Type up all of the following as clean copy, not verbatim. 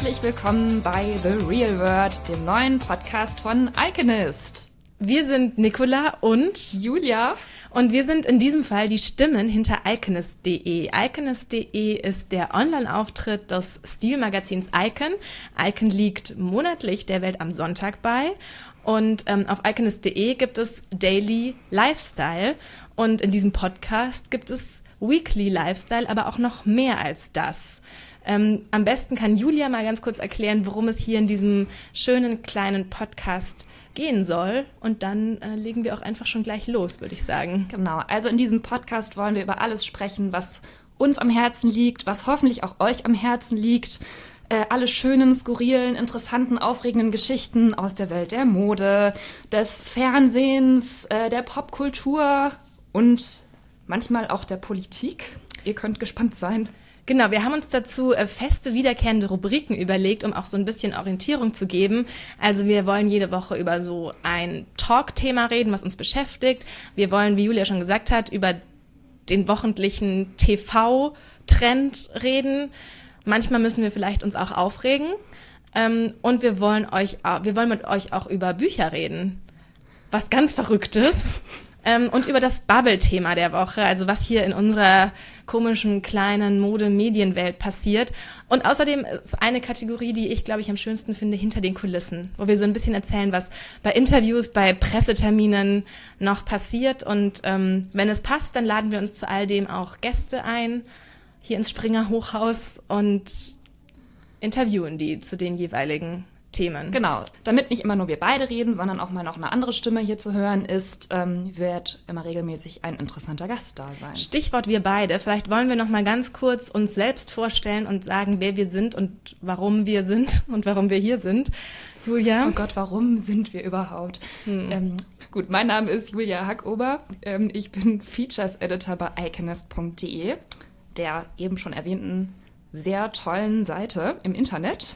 herzlich willkommen bei The Real World, dem neuen Podcast von Iconist. Wir sind Nicola und Julia und wir sind in diesem Fall die Stimmen hinter Iconist.de. Iconist.de ist der Online-Auftritt des Stilmagazins Icon. Icon liegt monatlich der Welt am Sonntag bei. Und auf Iconist.de gibt es Daily Lifestyle und in diesem Podcast gibt es Weekly Lifestyle, aber auch noch mehr als das. Am besten kann Julia mal ganz kurz erklären, worum es hier in diesem schönen kleinen Podcast gehen soll. Und dann legen wir auch einfach schon gleich los, würde ich sagen. Genau, also in diesem Podcast wollen wir über alles sprechen, was uns am Herzen liegt, was hoffentlich auch euch am Herzen liegt. Alle schönen, skurrilen, interessanten, aufregenden Geschichten aus der Welt der Mode, des Fernsehens, der Popkultur und manchmal auch der Politik. Ihr könnt gespannt sein. Genau, wir haben uns dazu feste, wiederkehrende Rubriken überlegt, um auch so ein bisschen Orientierung zu geben. Also wir wollen jede Woche über so ein Talk-Thema reden, was uns beschäftigt. Wir wollen, wie Julia schon gesagt hat, über den wöchentlichen TV-Trend reden. Manchmal müssen wir vielleicht uns auch aufregen. Und wir wollen mit euch auch über Bücher reden. Was ganz Verrücktes. Und über das Bubble-Thema der Woche, also was hier in unserer komischen kleinen Mode-Medienwelt passiert. Und außerdem ist eine Kategorie, die ich, glaube ich, am schönsten finde, hinter den Kulissen, wo wir so ein bisschen erzählen, was bei Interviews, bei Presseterminen noch passiert. Und wenn es passt, dann laden wir uns zu all dem auch Gäste ein, hier ins Springer Hochhaus und interviewen die zu den jeweiligen Themen. Genau, damit nicht immer nur wir beide reden, sondern auch mal noch eine andere Stimme hier zu hören ist, wird immer regelmäßig ein interessanter Gast da sein. Stichwort wir beide. Vielleicht wollen wir noch mal ganz kurz uns selbst vorstellen und sagen, wer wir sind und warum wir sind und warum wir hier sind. Julia? Oh Gott, warum sind wir überhaupt? Gut, mein Name ist Julia Hackober. Ich bin Features Editor bei Iconist.de, der eben schon erwähnten sehr tollen Seite im Internet.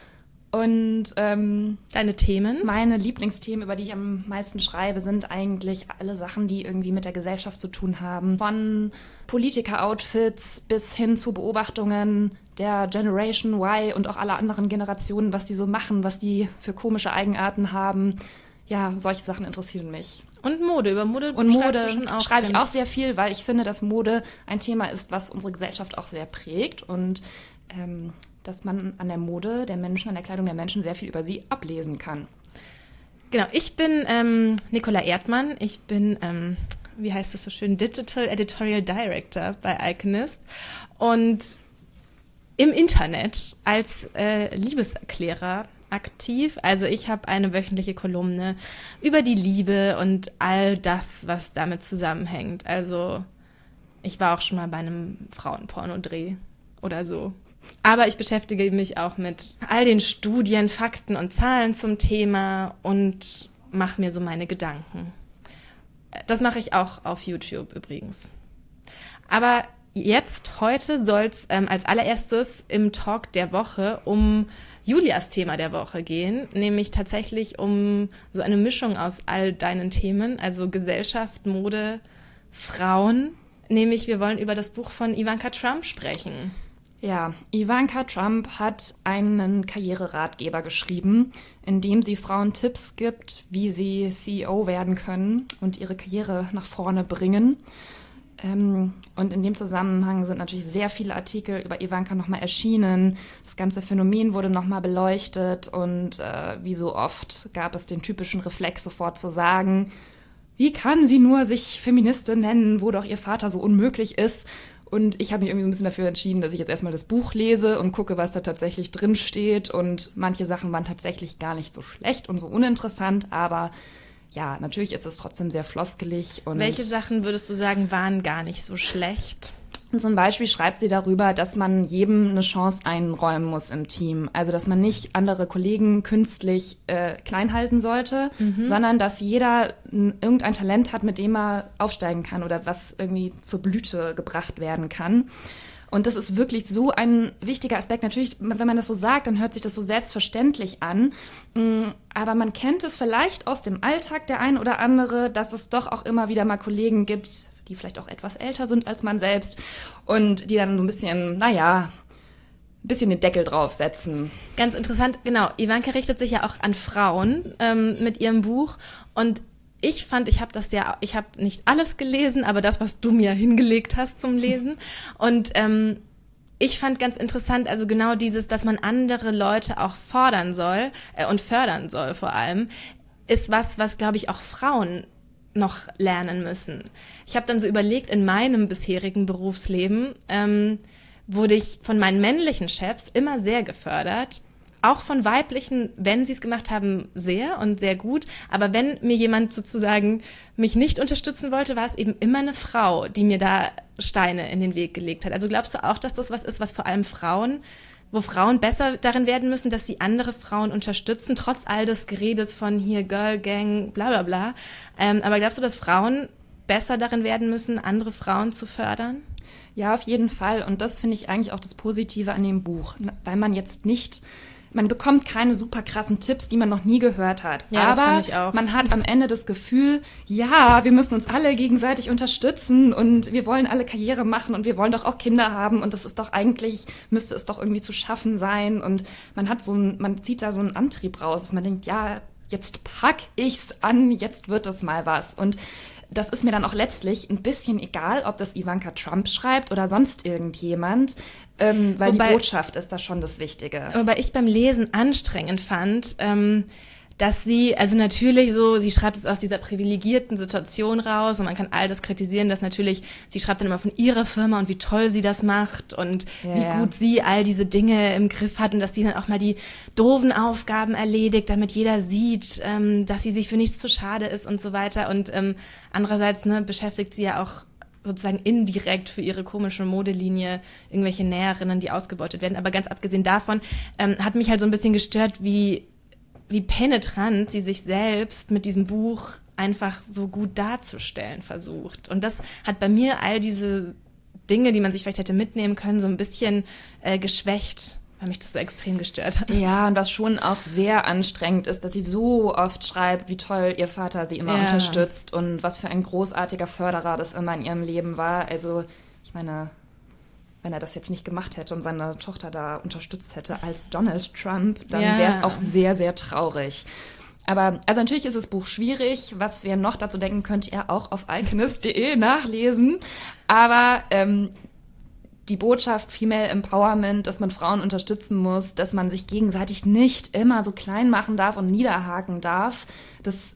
Und deine Themen? Meine Lieblingsthemen, über die ich am meisten schreibe, sind eigentlich alle Sachen, die irgendwie mit der Gesellschaft zu tun haben. Von Politiker-Outfits bis hin zu Beobachtungen der Generation Y und auch aller anderen Generationen, was die so machen, was die für komische Eigenarten haben. Ja, solche Sachen interessieren mich. Und Mode, über Mode schreibe ich auch sehr viel, weil ich finde, dass Mode ein Thema ist, was unsere Gesellschaft auch sehr prägt und dass man an der Mode der Menschen, an der Kleidung der Menschen sehr viel über sie ablesen kann. Genau, ich bin Nicola Erdmann. Ich bin, wie heißt das so schön, Digital Editorial Director bei Iconist und im Internet als Liebeserklärer aktiv. Also ich habe eine wöchentliche Kolumne über die Liebe und all das, was damit zusammenhängt. Also ich war auch schon mal bei einem Frauenpornodreh oder so. Aber ich beschäftige mich auch mit all den Studien, Fakten und Zahlen zum Thema und mache mir so meine Gedanken. Das mache ich auch auf YouTube übrigens. Aber heute soll es als allererstes im Talk der Woche um Julias Thema der Woche gehen, nämlich tatsächlich um so eine Mischung aus all deinen Themen, also Gesellschaft, Mode, Frauen. Nämlich wir wollen über das Buch von Ivanka Trump sprechen. Ja, Ivanka Trump hat einen Karriereratgeber geschrieben, in dem sie Frauen Tipps gibt, wie sie CEO werden können und ihre Karriere nach vorne bringen. Und in dem Zusammenhang sind natürlich sehr viele Artikel über Ivanka nochmal erschienen. Das ganze Phänomen wurde nochmal beleuchtet und wie so oft gab es den typischen Reflex sofort zu sagen, wie kann sie nur sich Feministin nennen, wo doch ihr Vater so unmöglich ist? Und ich habe mich irgendwie so ein bisschen dafür entschieden, dass ich jetzt erstmal das Buch lese und gucke, was da tatsächlich drin steht. Und manche Sachen waren tatsächlich gar nicht so schlecht und so uninteressant. Aber ja, natürlich ist es trotzdem sehr floskelig. Und welche Sachen würdest du sagen, waren gar nicht so schlecht? Und zum Beispiel schreibt sie darüber, dass man jedem eine Chance einräumen muss im Team. Also, dass man nicht andere Kollegen künstlich klein halten sollte, sondern dass jeder irgendein Talent hat, mit dem er aufsteigen kann oder was irgendwie zur Blüte gebracht werden kann. Und das ist wirklich so ein wichtiger Aspekt. Natürlich, wenn man das so sagt, dann hört sich das so selbstverständlich an. Aber man kennt es vielleicht aus dem Alltag, der ein oder andere, dass es doch auch immer wieder mal Kollegen gibt, die vielleicht auch etwas älter sind als man selbst und die dann so ein bisschen, bisschen den Deckel draufsetzen. Ganz interessant, genau. Ivanka richtet sich ja auch an Frauen mit ihrem Buch. Und ich habe nicht alles gelesen, aber das, was du mir hingelegt hast zum Lesen. Und ich fand ganz interessant, also genau dieses, dass man andere Leute auch fordern soll und fördern soll vor allem, ist was glaube ich, auch Frauen noch lernen müssen. Ich habe dann so überlegt, in meinem bisherigen Berufsleben wurde ich von meinen männlichen Chefs immer sehr gefördert, auch von weiblichen, wenn sie es gemacht haben, sehr und sehr gut. Aber wenn mir jemand sozusagen mich nicht unterstützen wollte, war es eben immer eine Frau, die mir da Steine in den Weg gelegt hat. Also glaubst du auch, dass das was ist, was vor allem wo Frauen besser darin werden müssen, dass sie andere Frauen unterstützen, trotz all des Geredes von hier Girl Gang, bla bla bla. Aber glaubst du, dass Frauen besser darin werden müssen, andere Frauen zu fördern? Ja, auf jeden Fall. Und das finde ich eigentlich auch das Positive an dem Buch, weil man bekommt keine super krassen Tipps, die man noch nie gehört hat. Ja, aber das fand ich auch. Man hat am Ende das Gefühl, ja, wir müssen uns alle gegenseitig unterstützen und wir wollen alle Karriere machen und wir wollen doch auch Kinder haben und das ist doch eigentlich, müsste es doch irgendwie zu schaffen sein. Und man zieht da so einen Antrieb raus, dass man denkt, ja, jetzt pack ich's an, jetzt wird es mal was. Und das ist mir dann auch letztlich ein bisschen egal, ob das Ivanka Trump schreibt oder sonst irgendjemand, weil die Botschaft ist da schon das Wichtige. Wobei ich beim Lesen anstrengend fand, dass sie, also natürlich so, sie schreibt es aus dieser privilegierten Situation raus und man kann all das kritisieren, dass natürlich, sie schreibt dann immer von ihrer Firma und wie toll sie das macht und wie gut sie all diese Dinge im Griff hat und dass sie dann auch mal die doofen Aufgaben erledigt, damit jeder sieht, dass sie sich für nichts zu schade ist und so weiter. Und andererseits beschäftigt sie ja auch sozusagen indirekt für ihre komische Modelinie irgendwelche Näherinnen, die ausgebeutet werden. Aber ganz abgesehen davon hat mich halt so ein bisschen gestört, wie penetrant sie sich selbst mit diesem Buch einfach so gut darzustellen versucht. Und das hat bei mir all diese Dinge, die man sich vielleicht hätte mitnehmen können, so ein bisschen geschwächt, weil mich das so extrem gestört hat. Ja, und was schon auch sehr anstrengend ist, dass sie so oft schreibt, wie toll ihr Vater sie immer unterstützt und was für ein großartiger Förderer das immer in ihrem Leben war. Also, ich meine, wenn er das jetzt nicht gemacht hätte und seine Tochter da unterstützt hätte als Donald Trump, dann wäre es auch sehr, sehr traurig. Aber, also natürlich ist das Buch schwierig. Was wir noch dazu denken, könnt ihr auch auf alchemist.de nachlesen. Aber die Botschaft Female Empowerment, dass man Frauen unterstützen muss, dass man sich gegenseitig nicht immer so klein machen darf und niederhaken darf, das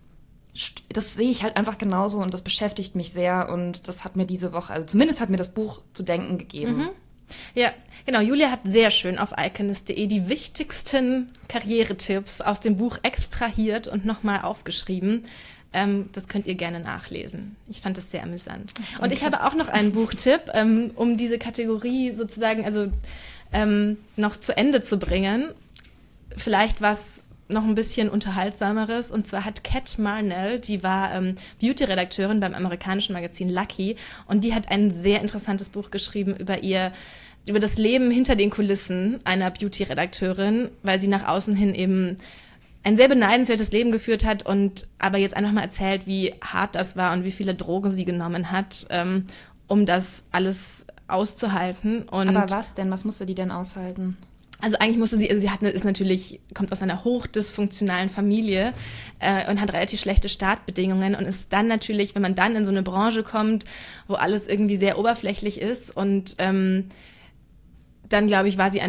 sehe ich halt einfach genauso und das beschäftigt mich sehr und das hat mir diese Woche, also zumindest hat mir das Buch zu denken gegeben. Mhm. Ja, genau. Julia hat sehr schön auf alchemist.de die wichtigsten Karrieretipps aus dem Buch extrahiert und nochmal aufgeschrieben. Das könnt ihr gerne nachlesen. Ich fand das sehr amüsant. Okay. Und ich habe auch noch einen Buchtipp, um diese Kategorie sozusagen noch zu Ende zu bringen. Vielleicht was noch ein bisschen Unterhaltsameres. Und zwar hat Kat Marnell, die war Beauty-Redakteurin beim amerikanischen Magazin Lucky. Und die hat ein sehr interessantes Buch geschrieben über das Leben hinter den Kulissen einer Beauty-Redakteurin, weil sie nach außen hin eben ein sehr beneidenswertes Leben geführt hat und aber jetzt einfach mal erzählt, wie hart das war und wie viele Drogen sie genommen hat, um das alles auszuhalten. Und aber was denn? Was musste die denn aushalten? Also eigentlich kommt aus einer hochdysfunktionalen Familie und hat relativ schlechte Startbedingungen und ist dann natürlich, wenn man dann in so eine Branche kommt, wo alles irgendwie sehr oberflächlich ist und dann, glaube ich, war es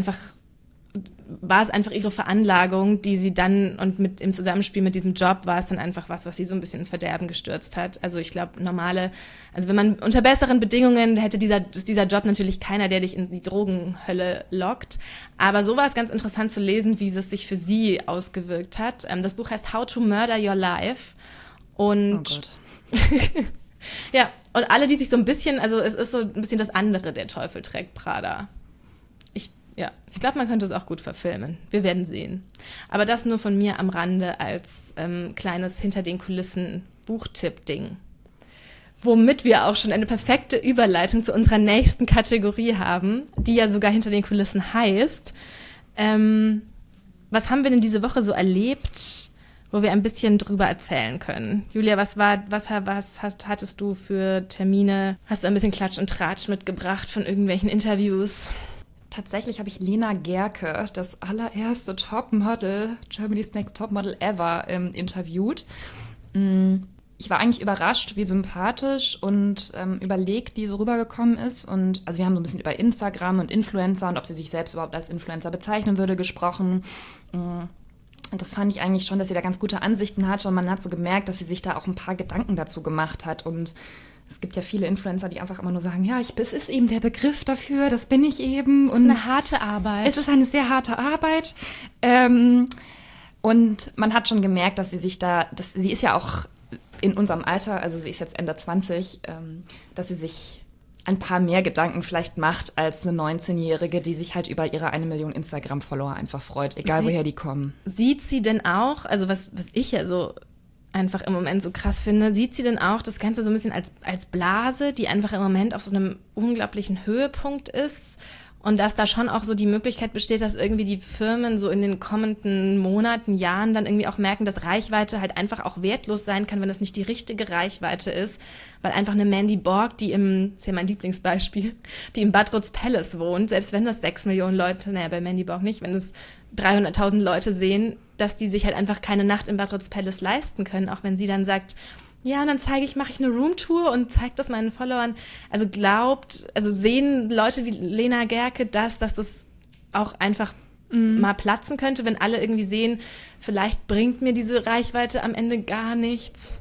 einfach ihre Veranlagung, die sie dann und im Zusammenspiel mit diesem Job war es dann einfach was sie so ein bisschen ins Verderben gestürzt hat. Also ich glaube, wenn man unter besseren Bedingungen ist dieser Job natürlich keiner, der dich in die Drogenhölle lockt. Aber so war es ganz interessant zu lesen, wie es sich für sie ausgewirkt hat. Das Buch heißt How to Murder Your Life. Und oh Gott. ja, und alle, die sich so ein bisschen, also es ist so ein bisschen das andere, der Teufel trägt Prada. Ich glaube, man könnte es auch gut verfilmen. Wir werden sehen. Aber das nur von mir am Rande als kleines Hinter-den-Kulissen-Buchtipp-Ding. Womit wir auch schon eine perfekte Überleitung zu unserer nächsten Kategorie haben, die ja sogar Hinter den Kulissen heißt. Was haben wir denn diese Woche so erlebt, wo wir ein bisschen drüber erzählen können? Julia, was hattest du für Termine? Hast du ein bisschen Klatsch und Tratsch mitgebracht von irgendwelchen Interviews? Tatsächlich habe ich Lena Gercke, das allererste Topmodel, Germany's Next Topmodel ever, interviewt. Ich war eigentlich überrascht, wie sympathisch und überlegt die so rübergekommen ist. Und also wir haben so ein bisschen über Instagram und Influencer und ob sie sich selbst überhaupt als Influencer bezeichnen würde, gesprochen. Und das fand ich eigentlich schon, dass sie da ganz gute Ansichten hatte. Und man hat so gemerkt, dass sie sich da auch ein paar Gedanken dazu gemacht hat. Und es gibt ja viele Influencer, die einfach immer nur sagen, ja, es ist eben der Begriff dafür, das bin ich eben. Es ist eine harte Arbeit. Es ist eine sehr harte Arbeit. Und man hat schon gemerkt, dass sie sich sie ist ja auch in unserem Alter, also sie ist jetzt Ende 20, dass sie sich ein paar mehr Gedanken vielleicht macht als eine 19-Jährige, die sich halt über ihre 1 Million Instagram-Follower einfach freut, egal woher die kommen. Sieht sie denn auch, also was ich ja so einfach im Moment so krass finde, sieht sie denn auch das Ganze so ein bisschen als Blase, die einfach im Moment auf so einem unglaublichen Höhepunkt ist und dass da schon auch so die Möglichkeit besteht, dass irgendwie die Firmen so in den kommenden Monaten, Jahren dann irgendwie auch merken, dass Reichweite halt einfach auch wertlos sein kann, wenn das nicht die richtige Reichweite ist, weil einfach eine Mandy Borg, das ist ja mein Lieblingsbeispiel, die im Bad Rutz-Palace wohnt, selbst wenn das 6 Millionen Leute, bei Mandy Borg nicht, wenn es 300.000 Leute sehen, dass die sich halt einfach keine Nacht im Bad Rutz-Palace leisten können, auch wenn sie dann sagt, ja, und dann mache ich eine Roomtour und zeige das meinen Followern. Also sehen Leute wie Lena Gercke dass das auch einfach mal platzen könnte, wenn alle irgendwie sehen, vielleicht bringt mir diese Reichweite am Ende gar nichts.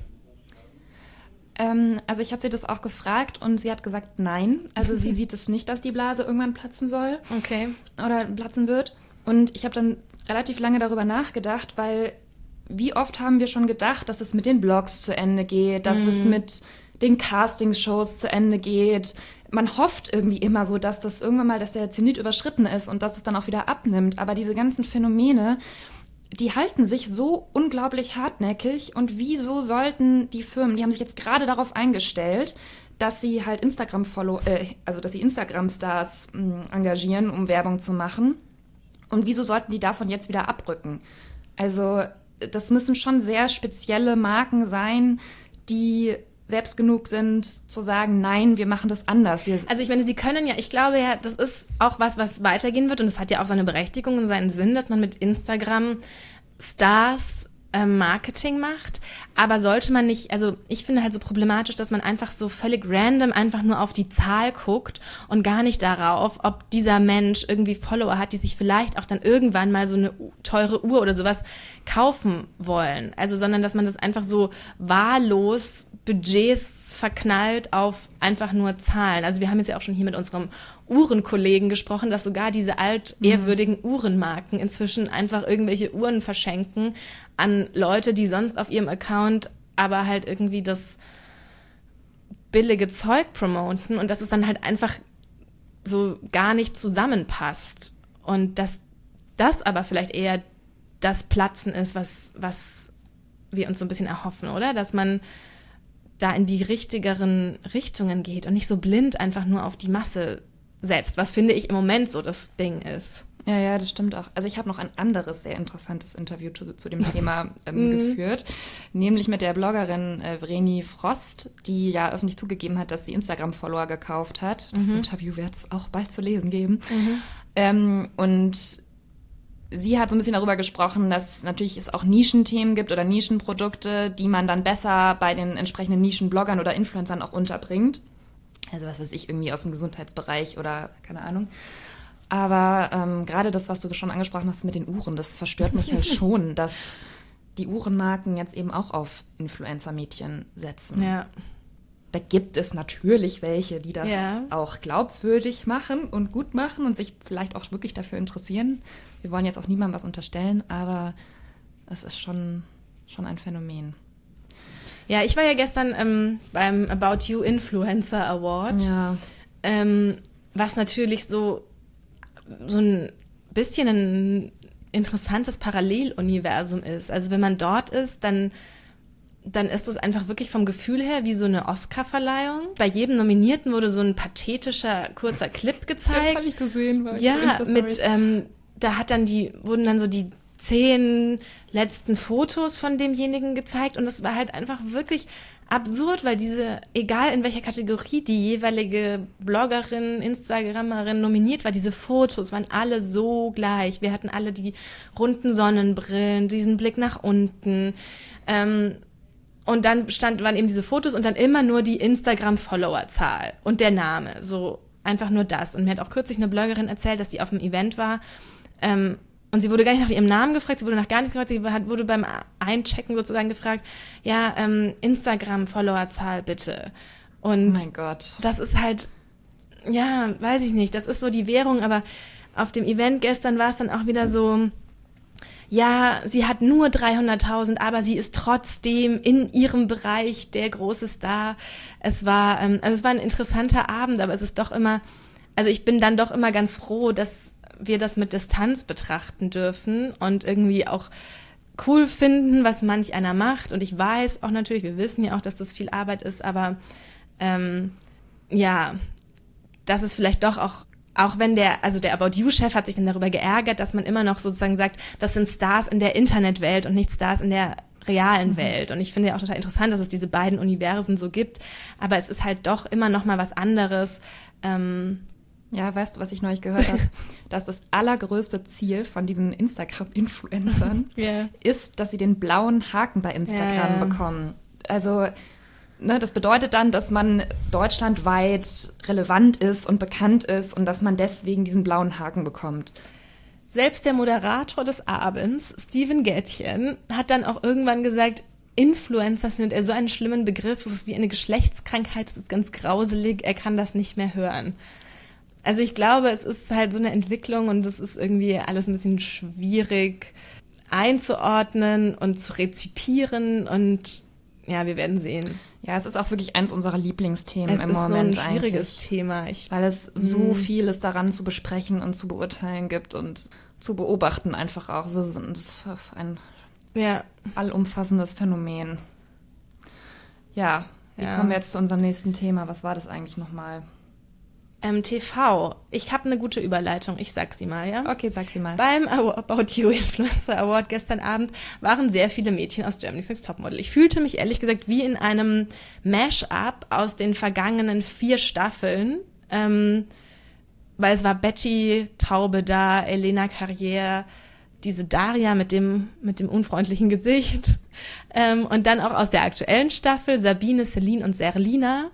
Also ich habe sie das auch gefragt und sie hat gesagt, nein. Also sie sieht es nicht, dass die Blase irgendwann platzen soll. Okay. Oder platzen wird. Und ich habe dann relativ lange darüber nachgedacht, weil wie oft haben wir schon gedacht, dass es mit den Blogs zu Ende geht, dass es mit den Castingshows zu Ende geht. Man hofft irgendwie immer so, dass das irgendwann mal, dass der Zenit überschritten ist und dass es dann auch wieder abnimmt. Aber diese ganzen Phänomene, die halten sich so unglaublich hartnäckig. Und wieso sollten die Firmen, die haben sich jetzt gerade darauf eingestellt, dass sie halt dass sie Instagram-Stars engagieren, um Werbung zu machen. Und wieso sollten die davon jetzt wieder abrücken? Also das müssen schon sehr spezielle Marken sein, die selbst genug sind, zu sagen, nein, wir machen das anders. Also ich meine, sie können ja, ich glaube ja, das ist auch was weitergehen wird und das hat ja auch seine Berechtigung und seinen Sinn, dass man mit Instagram Stars Marketing macht, aber sollte man nicht, also ich finde halt so problematisch, dass man einfach so völlig random einfach nur auf die Zahl guckt und gar nicht darauf, ob dieser Mensch irgendwie Follower hat, die sich vielleicht auch dann irgendwann mal so eine teure Uhr oder sowas kaufen wollen. Also, sondern dass man das einfach so wahllos Budgets verknallt auf einfach nur Zahlen. Also wir haben jetzt ja auch schon hier mit unserem Uhrenkollegen gesprochen, dass sogar diese altehrwürdigen Uhrenmarken inzwischen einfach irgendwelche Uhren verschenken an Leute, die sonst auf ihrem Account aber halt irgendwie das billige Zeug promoten und dass es dann halt einfach so gar nicht zusammenpasst. Und dass das aber vielleicht eher das Platzen ist, was wir uns so ein bisschen erhoffen, oder? Dass man da in die richtigeren Richtungen geht und nicht so blind einfach nur auf die Masse setzt, was finde ich im Moment so das Ding ist. Ja, das stimmt auch. Also ich habe noch ein anderes sehr interessantes Interview zu dem Thema geführt, nämlich mit der Bloggerin Vreni Frost, die ja öffentlich zugegeben hat, dass sie Instagram-Follower gekauft hat. Das Interview wird es auch bald zu lesen geben. Und sie hat so ein bisschen darüber gesprochen, dass natürlich es auch Nischenthemen gibt oder Nischenprodukte, die man dann besser bei den entsprechenden Nischenbloggern oder Influencern auch unterbringt. Also was weiß ich, irgendwie aus dem Gesundheitsbereich oder keine Ahnung. Aber gerade das, was du schon angesprochen hast mit den Uhren, das verstört mich halt schon, dass die Uhrenmarken jetzt eben auch auf Influencer-Mädchen setzen. Ja. Da gibt es natürlich welche, die das auch glaubwürdig machen und gut machen und sich vielleicht auch wirklich dafür interessieren. Wir wollen jetzt auch niemandem was unterstellen, aber es ist schon ein Phänomen. Ja, ich war ja gestern beim About You Influencer Award, was natürlich so ein bisschen ein interessantes Paralleluniversum ist. Also wenn man dort ist, dann ist es einfach wirklich vom Gefühl her wie so eine Oscar-Verleihung. Bei jedem Nominierten wurde so ein pathetischer, kurzer Clip gezeigt. Das habe ich gesehen. Ja, mit, da wurden dann so die 10 letzten Fotos von demjenigen gezeigt und das war halt einfach wirklich absurd, weil egal in welcher Kategorie die jeweilige Bloggerin, Instagrammerin nominiert war, diese Fotos waren alle so gleich. Wir hatten alle die runden Sonnenbrillen, diesen Blick nach unten, und dann waren eben diese Fotos und dann immer nur die Instagram-Follower-Zahl und der Name, so einfach nur das. Und mir hat auch kürzlich eine Bloggerin erzählt, dass sie auf einem Event war, und sie wurde gar nicht nach ihrem Namen gefragt, sie wurde nach gar nichts gefragt, sie wurde beim Einchecken sozusagen gefragt, ja, Instagram-Follower-Zahl bitte. Und mein Gott. Das ist halt, ja, weiß ich nicht, das ist so die Währung, aber auf dem Event gestern war es dann auch wieder so, ja, sie hat nur 300.000, aber sie ist trotzdem in ihrem Bereich der große Star. Es war ein interessanter Abend, aber es ist doch immer, also ich bin dann doch immer ganz froh, dass wir das mit Distanz betrachten dürfen und irgendwie auch cool finden, was manch einer macht. Und ich weiß auch natürlich, wir wissen ja auch, dass das viel Arbeit ist, aber ja, dass es vielleicht doch auch wenn der About You-Chef hat sich dann darüber geärgert, dass man immer noch sozusagen sagt, das sind Stars in der Internetwelt und nicht Stars in der realen Welt. Und ich finde ja auch total interessant, dass es diese beiden Universen so gibt. Aber es ist halt doch immer noch mal was anderes. Ja, weißt du, was ich neulich gehört habe? Dass das allergrößte Ziel von diesen Instagram-Influencern ist, dass sie den blauen Haken bei Instagram bekommen. Also das bedeutet dann, dass man deutschlandweit relevant ist und bekannt ist und dass man deswegen diesen blauen Haken bekommt. Selbst der Moderator des Abends, Steven Gätjen, hat dann auch irgendwann gesagt, Influencer findet er so einen schlimmen Begriff, das ist wie eine Geschlechtskrankheit, das ist ganz grauselig, er kann das nicht mehr hören. Also ich glaube, es ist halt so eine Entwicklung und es ist irgendwie alles ein bisschen schwierig einzuordnen und zu rezipieren und ja, wir werden sehen. Ja, es ist auch wirklich eins unserer Lieblingsthemen im Moment eigentlich. Es ist so ein schwieriges Thema. Weil es so vieles daran zu besprechen und zu beurteilen gibt und zu beobachten einfach auch. Das ist ein allumfassendes Phänomen. Ja, wie kommen wir jetzt zu unserem nächsten Thema? Was war das eigentlich nochmal? TV. Ich habe eine gute Überleitung. Ich sag sie mal, ja? Okay, sag sie mal. Beim About You Influencer Award gestern Abend waren sehr viele Mädchen aus Germany's Next Topmodel. Ich fühlte mich ehrlich gesagt wie in einem Mash-up aus den vergangenen 4 Staffeln, weil es war Betty Taube da, Elena Carrière, diese Daria mit dem unfreundlichen Gesicht und dann auch aus der aktuellen Staffel Sabine, Celine und Serlina.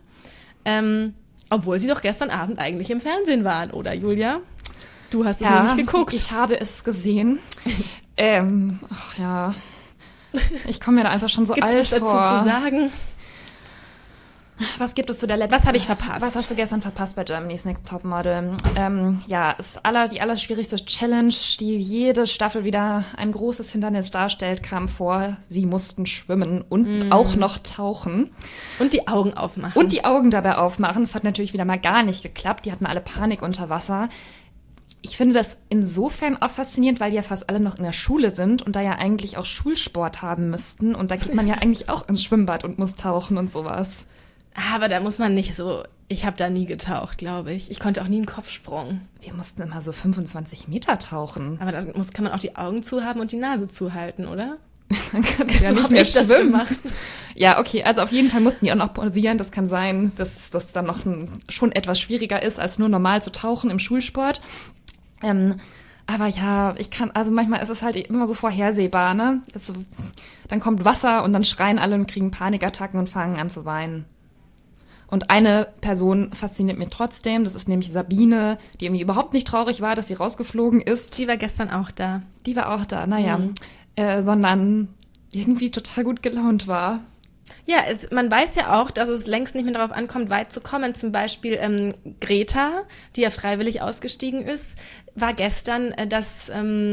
Obwohl sie doch gestern Abend eigentlich im Fernsehen waren, oder Julia? Du hast es noch nicht geguckt. Ich habe es gesehen. Ach ja, ich komme mir da einfach schon so alt vor. Gibt's was dazu zu sagen? Was gibt es zu der letzten? Was habe ich verpasst? Was hast du gestern verpasst bei Germany's Next Topmodel? Ist die allerschwierigste Challenge, die jede Staffel wieder ein großes Hindernis darstellt, kam vor. Sie mussten schwimmen und auch noch tauchen. Und die Augen aufmachen. Und die Augen dabei aufmachen. Das hat natürlich wieder mal gar nicht geklappt. Die hatten alle Panik unter Wasser. Ich finde das insofern auch faszinierend, weil die ja fast alle noch in der Schule sind und da ja eigentlich auch Schulsport haben müssten. Und da geht man ja eigentlich auch ins Schwimmbad und muss tauchen und sowas. Aber da muss man nicht so, ich habe da nie getaucht, glaube ich. Ich konnte auch nie einen Kopfsprung. Wir mussten immer so 25 Meter tauchen. Aber da kann man auch die Augen zuhaben und die Nase zuhalten, oder? Dann kannst du ja nicht mehr schwimmen. Ja, okay, also auf jeden Fall mussten die auch noch pausieren. Das kann sein, dass das dann noch schon etwas schwieriger ist, als nur normal zu tauchen im Schulsport. Aber ja, also manchmal ist es halt immer so vorhersehbar, ne? Dann kommt Wasser und dann schreien alle und kriegen Panikattacken und fangen an zu weinen. Und eine Person fasziniert mich trotzdem, das ist nämlich Sabine, die irgendwie überhaupt nicht traurig war, dass sie rausgeflogen ist. Die war gestern auch da. Sondern irgendwie total gut gelaunt war. Ja, man weiß ja auch, dass es längst nicht mehr darauf ankommt, weit zu kommen. Zum Beispiel Greta, die ja freiwillig ausgestiegen ist, war gestern das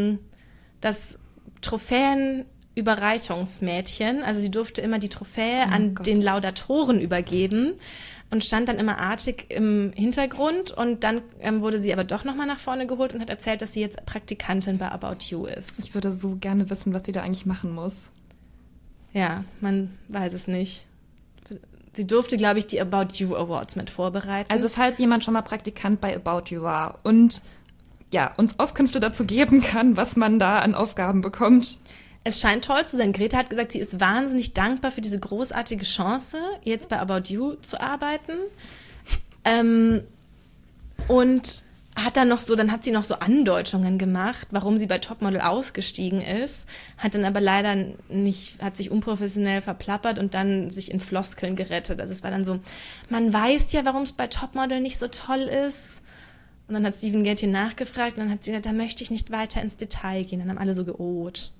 Trophäenüberreichungsmädchen. Also sie durfte immer die Trophäe an den Laudatoren übergeben und stand dann immer artig im Hintergrund. Und dann wurde sie aber doch nochmal nach vorne geholt und hat erzählt, dass sie jetzt Praktikantin bei About You ist. Ich würde so gerne wissen, was sie da eigentlich machen muss. Ja, man weiß es nicht. Sie durfte, glaube ich, die About You Awards mit vorbereiten. Also falls jemand schon mal Praktikant bei About You war und uns Auskünfte dazu geben kann, was man da an Aufgaben bekommt. Es scheint toll zu sein. Greta hat gesagt, sie ist wahnsinnig dankbar für diese großartige Chance, jetzt bei About You zu arbeiten. Und dann hat sie noch so Andeutungen gemacht, warum sie bei Topmodel ausgestiegen ist, hat dann aber leider hat sich unprofessionell verplappert und dann sich in Floskeln gerettet. Also es war dann so, man weiß ja, warum es bei Topmodel nicht so toll ist. Und dann hat Steven Gätjen nachgefragt und dann hat sie gesagt, da möchte ich nicht weiter ins Detail gehen. Dann haben alle so geoht.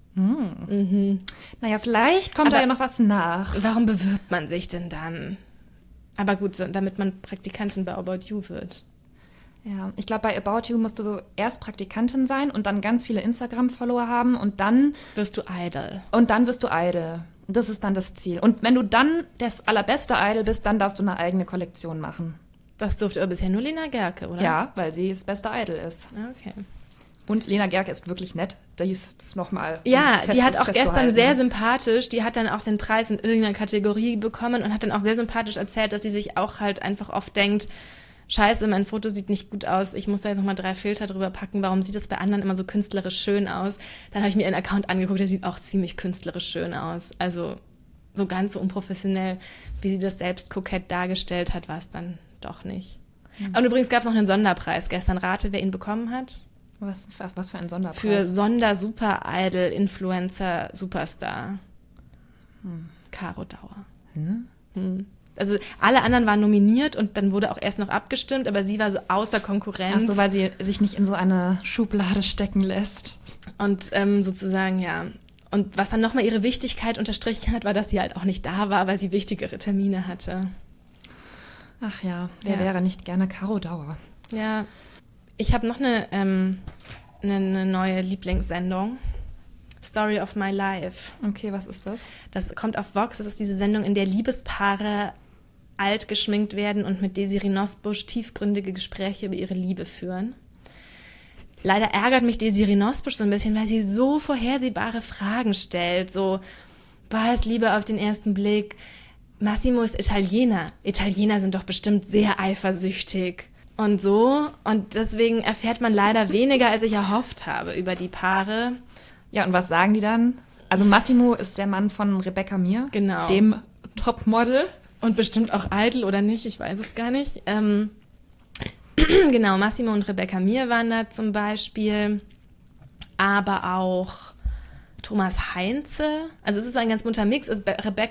Naja, vielleicht kommt da ja noch was nach. Warum bewirbt man sich denn dann? Aber gut, damit man Praktikantin bei About You wird. Ja, ich glaube, bei About You musst du erst Praktikantin sein und dann ganz viele Instagram-Follower haben und dann wirst du Idol. Und dann wirst du Idol. Das ist dann das Ziel. Und wenn du dann das allerbeste Idol bist, dann darfst du eine eigene Kollektion machen. Das durfte aber bisher nur Lena Gercke, oder? Ja, weil sie das beste Idol ist. Okay. Und Lena Gercke ist wirklich nett. Die ist nochmal. Ja, die hat auch gestern sehr sympathisch, die hat dann auch den Preis in irgendeiner Kategorie bekommen und hat dann auch sehr sympathisch erzählt, dass sie sich auch halt einfach oft denkt, Scheiße, mein Foto sieht nicht gut aus, ich muss da jetzt nochmal 3 Filter drüber packen, warum sieht das bei anderen immer so künstlerisch schön aus? Dann habe ich mir ihren Account angeguckt, der sieht auch ziemlich künstlerisch schön aus. Also so ganz so unprofessionell, wie sie das selbst kokett dargestellt hat, war es dann doch nicht. Und übrigens gab es noch einen Sonderpreis gestern. Rate, wer ihn bekommen hat? Was für ein Sonderpreis? Für Sonder-Super-Idol-Influencer-Superstar. Caro Dauer. Also alle anderen waren nominiert und dann wurde auch erst noch abgestimmt, aber sie war so außer Konkurrenz. Ach so, weil sie sich nicht in so eine Schublade stecken lässt. Und sozusagen, ja. Und was dann nochmal ihre Wichtigkeit unterstrichen hat, war, dass sie halt auch nicht da war, weil sie wichtigere Termine hatte. Ach ja, wer wäre nicht gerne Caro Dauer? Ja, ich habe noch eine neue Lieblingssendung. Story of My Life. Okay, was ist das? Das kommt auf Vox. Das ist diese Sendung, in der Liebespaare alt geschminkt werden und mit Desiree Nosbusch tiefgründige Gespräche über ihre Liebe führen. Leider ärgert mich Desiree Nosbusch so ein bisschen, weil sie so vorhersehbare Fragen stellt. So, war es Liebe auf den ersten Blick? Massimo ist Italiener. Italiener sind doch bestimmt sehr eifersüchtig. Und so. Und deswegen erfährt man leider weniger, als ich erhofft habe über die Paare. Ja, und was sagen die dann? Also Massimo ist der Mann von Rebecca Mir, genau, dem Topmodel. Und bestimmt auch Idol oder nicht, ich weiß es gar nicht. Genau, Massimo und Rebecca Mir waren da zum Beispiel. Aber auch Thomas Heinze. Also es ist so ein ganz bunter Mix. Es ist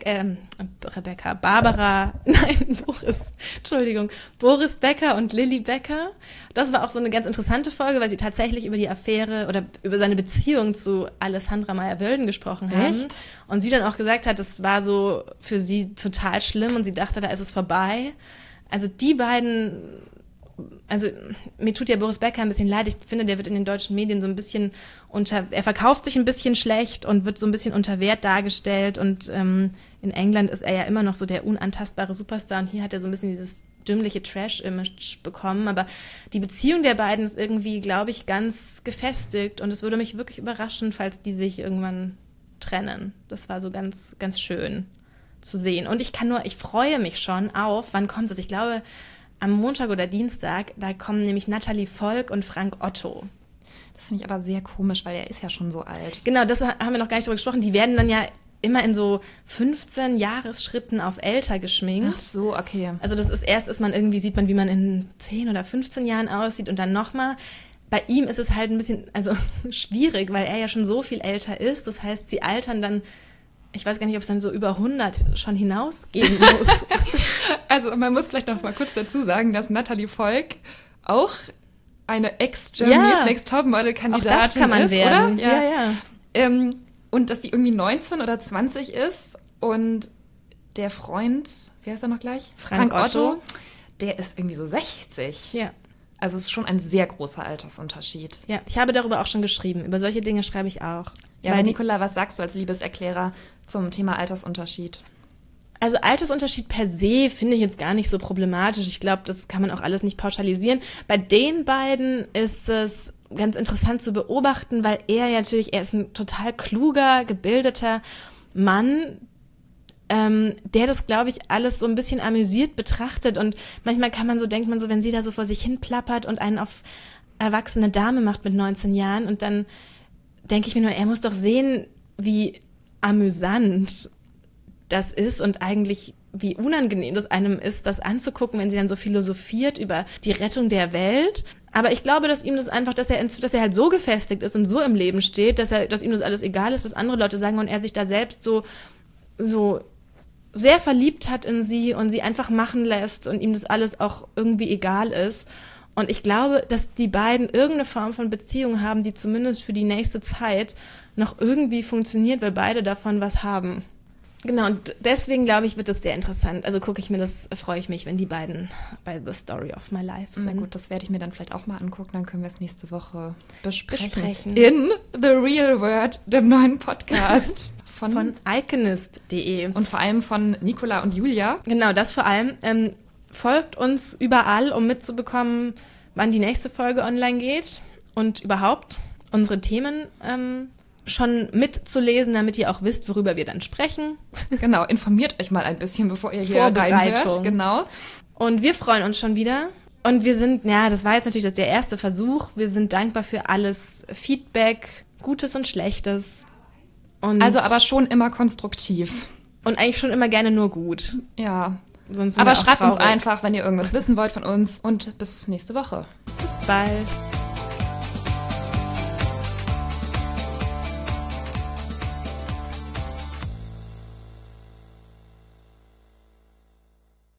Boris Becker und Lilly Becker. Das war auch so eine ganz interessante Folge, weil sie tatsächlich über die Affäre oder über seine Beziehung zu Alessandra Meyer-Wölden gesprochen haben. Echt? Und sie dann auch gesagt hat, das war so für sie total schlimm und sie dachte, da ist es vorbei. Also die beiden, also mir tut ja Boris Becker ein bisschen leid. Ich finde, der wird in den deutschen Medien so ein bisschen er verkauft sich ein bisschen schlecht und wird so ein bisschen unter Wert dargestellt. Und in England ist er ja immer noch so der unantastbare Superstar. Und hier hat er so ein bisschen dieses dümmliche Trash-Image bekommen. Aber die Beziehung der beiden ist irgendwie, glaube ich, ganz gefestigt. Und es würde mich wirklich überraschen, falls die sich irgendwann trennen. Das war so ganz, ganz schön zu sehen. Und ich freue mich schon auf, wann kommt es? Ich glaube, am Montag oder Dienstag, da kommen nämlich Natalie Volk und Frank Otto. Das finde ich aber sehr komisch, weil er ist ja schon so alt. Genau, das haben wir noch gar nicht drüber gesprochen. Die werden dann ja immer in so 15 Jahresschritten auf älter geschminkt. Ach so, okay. Also sieht man, wie man in 10 oder 15 Jahren aussieht und dann nochmal. Bei ihm ist es halt ein bisschen, schwierig, weil er ja schon so viel älter ist. Das heißt, sie altern dann, ich weiß gar nicht, ob es dann so über 100 schon hinausgehen muss. Also man muss vielleicht noch mal kurz dazu sagen, dass Natalie Volk auch eine Ex-Germany's Next Topmodel-Kandidatin ist, auch das kann man werden. Oder? Ja. Und dass sie irgendwie 19 oder 20 ist und der Freund, wie heißt er noch gleich? Frank Otto, der ist irgendwie so 60. Ja. Also es ist schon ein sehr großer Altersunterschied. Ja, ich habe darüber auch schon geschrieben. Über solche Dinge schreibe ich auch. Ja, aber Nicola, was sagst du als Liebeserklärer zum Thema Altersunterschied? Also Altersunterschied per se finde ich jetzt gar nicht so problematisch. Ich glaube, das kann man auch alles nicht pauschalisieren. Bei den beiden ist es ganz interessant zu beobachten, weil er ist ein total kluger, gebildeter Mann, der das, glaube ich, alles so ein bisschen amüsiert betrachtet. Und manchmal denkt man so, wenn sie da so vor sich hin plappert und einen auf erwachsene Dame macht mit 19 Jahren und dann denke ich mir nur, er muss doch sehen, wie amüsant das ist und eigentlich wie unangenehm das einem ist, das anzugucken, wenn sie dann so philosophiert über die Rettung der Welt. Aber ich glaube, dass ihm das einfach, dass er halt so gefestigt ist und so im Leben steht, dass ihm das alles egal ist, was andere Leute sagen und er sich da selbst so sehr verliebt hat in sie und sie einfach machen lässt und ihm das alles auch irgendwie egal ist. Und ich glaube, dass die beiden irgendeine Form von Beziehung haben, die zumindest für die nächste Zeit noch irgendwie funktioniert, weil beide davon was haben. Genau, und deswegen glaube ich, wird das sehr interessant. Also freue ich mich, wenn die beiden bei The Story of My Life sind. Na gut, das werde ich mir dann vielleicht auch mal angucken, dann können wir es nächste Woche besprechen. In The Real World, dem neuen Podcast von iconist.de. Und vor allem von Nicola und Julia. Genau, das vor allem. Folgt uns überall, um mitzubekommen, wann die nächste Folge online geht und überhaupt unsere Themen schon mitzulesen, damit ihr auch wisst, worüber wir dann sprechen. Genau, informiert euch mal ein bisschen, bevor ihr hier reinhört. Genau. Und wir freuen uns schon wieder. Und wir sind, das war jetzt natürlich der erste Versuch. Wir sind dankbar für alles Feedback, Gutes und Schlechtes. Und also aber schon immer konstruktiv. Und eigentlich schon immer gerne nur gut. Ja. Aber schreibt uns einfach, wenn ihr irgendwas wissen wollt von uns. Und bis nächste Woche. Bis bald.